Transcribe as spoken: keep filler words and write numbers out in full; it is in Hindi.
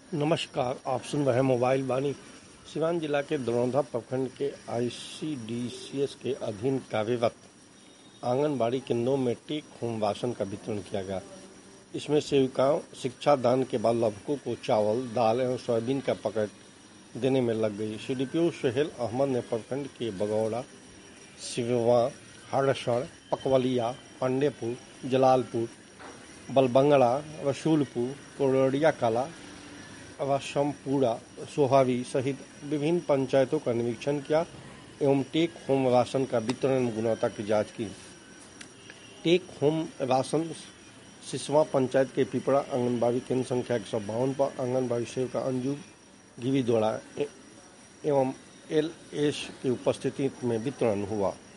नमस्कार, आप सुन रहे हैं मोबाइल वाणी। सिवान जिला के दरौंधा प्रखंड के आईसीडीसीएस के अधीन कार्यरत आंगनबाड़ी केंद्रों में टेक होम राशन का वितरण किया गया। इसमें सेविकाओं शिक्षा दान के बाद लाभुकों को चावल, दाल एवं सोयाबीन का पैकेट देने में लग गई। सीडीपीओ सुहेल अहमद ने प्रखंड के बगौड़ा, सिरवा, हड़सड़, पकवलिया, पांडेपुर, जलालपुर, बलबंगड़ा, रसूलपुर, कोरडिया कला, राशमपुरा, सोहारी सहित विभिन्न पंचायतों का निरीक्षण किया एवं टेक होम राशन का वितरण में गुणवत्ता की जांच की। Take home ration Siswa panchayat के पिपड़ा आंगनबाड़ी केंद्र संख्या एक सौ बावन पर आंगनबाड़ी सेविका अंजू गिरी द्वारा एवं एल एस की उपस्थिति में वितरण हुआ।